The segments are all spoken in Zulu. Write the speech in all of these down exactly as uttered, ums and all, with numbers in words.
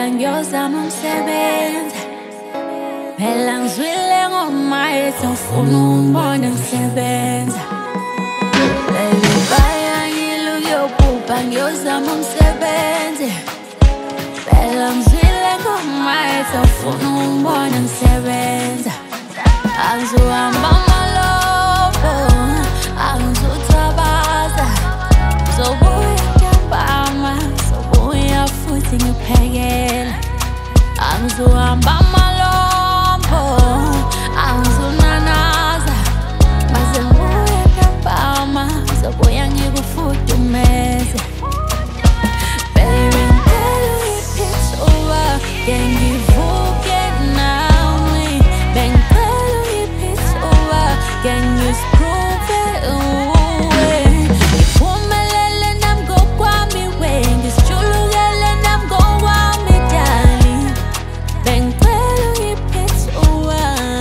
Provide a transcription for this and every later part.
yokuba ngiyozama umsebenzi. Phela ngizwile ngoma ethi ufuna ungibona ngisebenza. Baby bayangile ukuyokuba ngiyozama umsebenzi. Phela ngizwile ngoma ethi ufuna ungibona ngisebenza. Angizohamba amalobo, angizothabaza. Ngizobuya ntambama, ngizobuya futhi ngiphekela. Angizohamba amalombo, angizonanaza. Maze ngibuye ntambama, ngizobuya ngikufudumeze. Baby ngicela uyiphethuka, ke ngivuke nawe. Bengicela uyiphethuka, ke ngisiprove uwe. Ngiphumelele nami ngokwami we, ngisijulukele nami ngokwami darling. Bengicela uyiphethuka,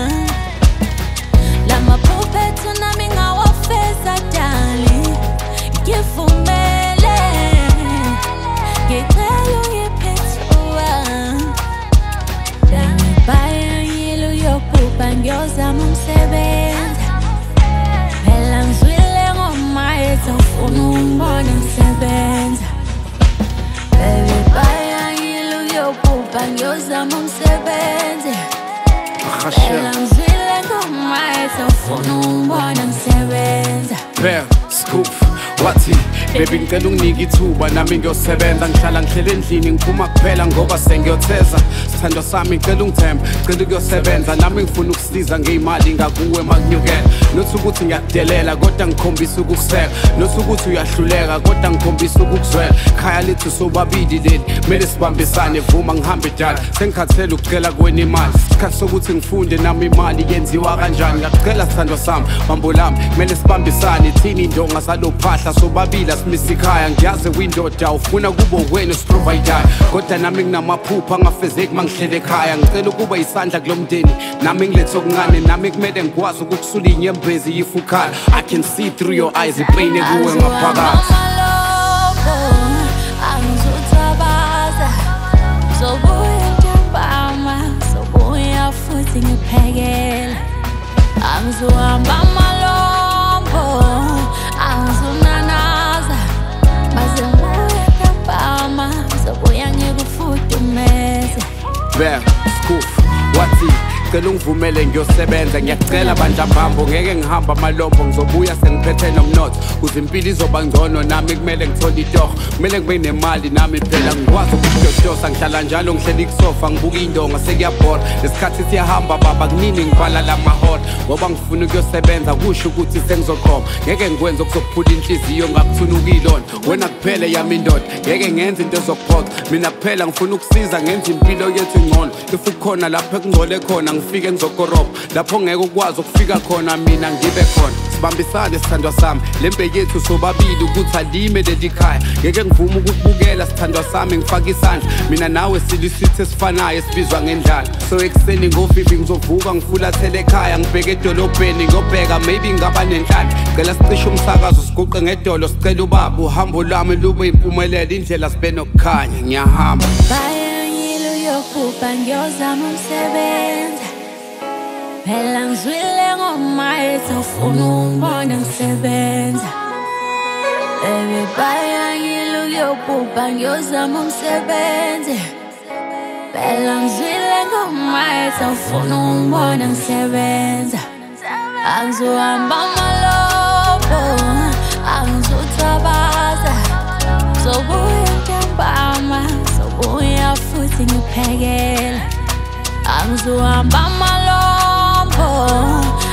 lamaphupho ethu nami ngawafeza darling. Ngivumele, ngicela uyiphethuka. Bayangile uyokuba ngiyozama umsebenzi. Phela ngizwile ngoma ethi ufuna ungibona ngisebenza. Baby bayangile uyokuba ngiyozama umsebenzi. Phela ngizwile ngoma ethi ufuna ungibona ngisebenza. Bell, Scoop, wathi baby ngicela unginike ithuba nami ngiyosebenza. Ngihlala ngihlele endlini ngiphuma kuphela ngoba sengiyotheza. Sithandwa sami ngicela ungithembe, ngicela ukuyosebenza. Nami ngifuna ukusiza ngey'mali ngakuwe makunyukela. Nothi ukuthi ngiyakudelela kodwa ngikhombisa ukukuseka. Nothi ukuthi uyahluleka kodwa ngikhombisa ukukuzwela. Khaya lithi sobabili leli kumele sibambisane, vuma ngihambe dala. Sengikhathele ukucela kuwena imali, isikhathi sokuthi ngifunde nami imali yenziwa kanjani. Ngiyakucela sithandwa sami, bambo lami kumele sibambisane. Thini indonga salophahla sobabili asimisa ikhaya. Ngiyazi windoda ufuna kubo wena siprovidayo, kodwa nami nginamaphupha angafezeki mangihlele ekhaya. Ngicela ukuba isandla kulo mndeni nami ngilethe okuncane. Nami kumele ngikwazi ukukusula inyembezi yifukhala. I can see through your eyes ipain ekuwe ngaphakathi. Angizothabaza, ngizobuya ntambama, ngizobuya futhi ngiphekela. Angizohamba amalombo, angizonanaza. Maze ngibuye ntambama, ngizobuya ngikufudumeze. Bell, Scoop, wathi ngicela ungivumele ngiyosebenza. Ngiyacela bandlambambo, ngeke ngihamba amalombo. Ngizobuya sengiphethe nomnotho, kuze impilo izoba ngcono. Nami kumele ngithole itoho, kumele ngibe nemali nami phela ngikwazi ukudodosa. Ngihlala njalo ngihleli kusofa ngibuka indonga sekuyabhora. Lesikhathi siyahamba baba kunini ngibhala lamahora. Ngoba ngifuna ukuyosebenza kusho ukuthi sengizoqoma. Ngeke ngikwenze okuzokuphula inhliziyo ngakuthunukilona. Wena kuphele yami indoda, ngeke ngenze into ezokuphoxa. Mina kuphela ngifuna ukusiza ngenze impilo yethu ingcono. If ukhona lapho ekungcole khona ngifike ngizokorobha. Lapho ngeke ukwazi ukufika khona mina ngibe khona. Sibambisane sithandwa sami, lembe yethu sobabili ukuthi alime leli khaya. Ngeke ngivume ukukubukela sithandwa sami ngifaka isandla. Mina nawe silisithe esifanayo esibizwa ngendlala. So ekuseni ngofifi ngizovuka ngifulathele ekhaya. Ngibheke edolobheni ngiyobheka maybe ngaba nenhlalo. Ngicela sicishe umsakazo siguqe ngedolo sicela ubaba uhambo lwami lube impumelelo. Indlela sibe nokukhanya ngiyahamba. Bayangile uyokuba ngiyozama umsebenzi. Phela ngizwile ngoma ethi ufuna ungibona ngisebenza. Baby bayangile uyokuba ngiyozama umsebenzi. Phela ngizwile ngoma ethi ufuna ungibona ngisebenza. Angizohamba amalombo, angizothabaza. Ngizobuya ntambama, ngizobuya futhi ngiphekela. Angizohamba amalombo,